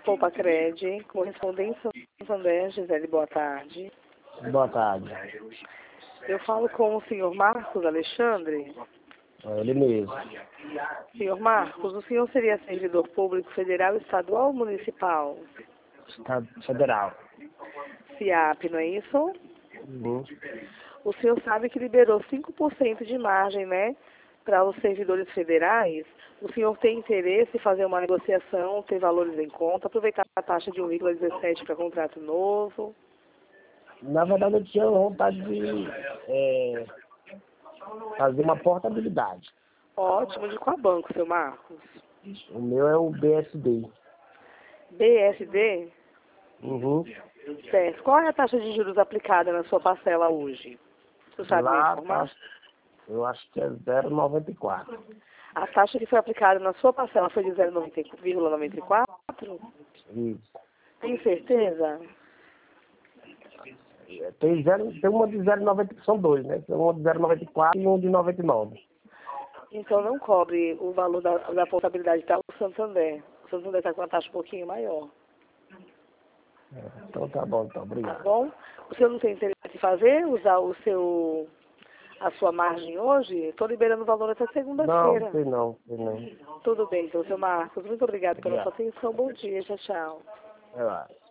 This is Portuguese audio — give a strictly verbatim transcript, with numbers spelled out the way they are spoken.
Poupa Cred, correspondência Santander, Gisele, boa tarde. Boa tarde. Eu falo com o senhor Marcos Alexandre. É ele mesmo. Senhor Marcos, o senhor seria servidor público federal, estadual ou municipal? Estado Federal. SIAP, não é isso? Uhum. O senhor sabe que liberou cinco por cento de margem, né, para os servidores federais. O senhor tem interesse em fazer uma negociação, ter valores em conta, aproveitar a taxa de um vírgula dezessete para contrato novo? Na verdade, eu tinha vontade de é, fazer uma portabilidade. Ótimo, de qual banco, seu Marcos? O meu é o B S D. B S D? Uhum. Certo. Qual é a taxa de juros aplicada na sua parcela hoje? Você sabe me Lá, informar? tá, eu acho que é zero vírgula noventa e quatro. A taxa que foi aplicada na sua parcela foi de zero vírgula noventa e quatro? Isso. Tem certeza? É, Tem, zero, tem uma de zero vírgula noventa e quatro, são dois, né? Tem uma de zero vírgula noventa e quatro e um de noventa e nove. Então não cobre o valor da, da portabilidade para o Santander. O Santander está com uma taxa um pouquinho maior. É, então tá bom, então, Tá obrigado. bom? O senhor não tem interesse em fazer, usar o seu, a sua margem hoje? Estou liberando o valor até Não, segunda-feira. sei não, sei não. Tudo bem, então, seu Marcos. Muito obrigada pela sua Obrigado. atenção. Bom dia. Tchau, tchau. Vai lá.